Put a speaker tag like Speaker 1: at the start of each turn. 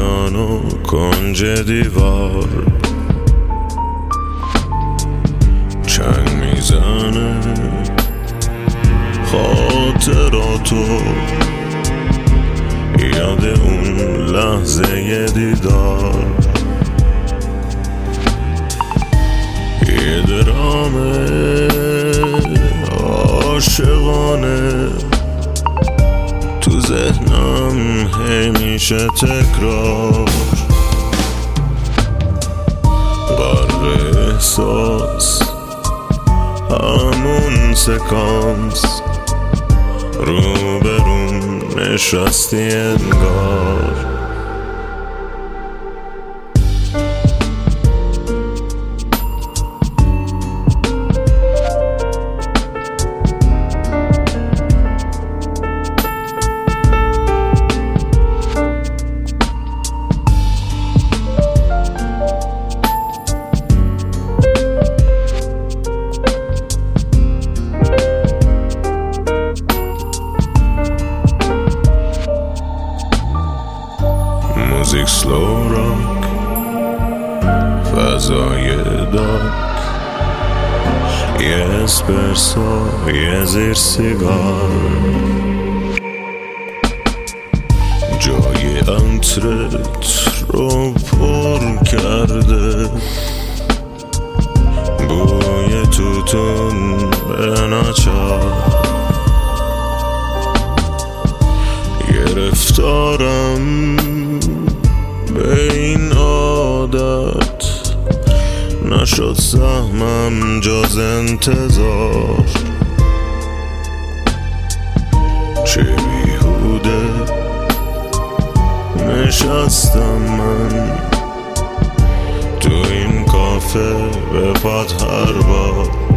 Speaker 1: میان و کنج دیوار چنگ میزنه خاطراتو، یاد اون لحظه دیدار. یه درامه عاشقانه تو ذهنم همیشه تکرار، غرق احساس همون سکانس، روبروم نشستی انگار. موزیک سلو راک، فضای دارک، یه اسپرسو یه زیر سیگار، جای انترت رو پر کرده بوی توتون به ناچار. گرفتارم به این عادت، نشد سهمم جز انتظار. چه بیهوده نشستم من تو این کافه به پات هر بار.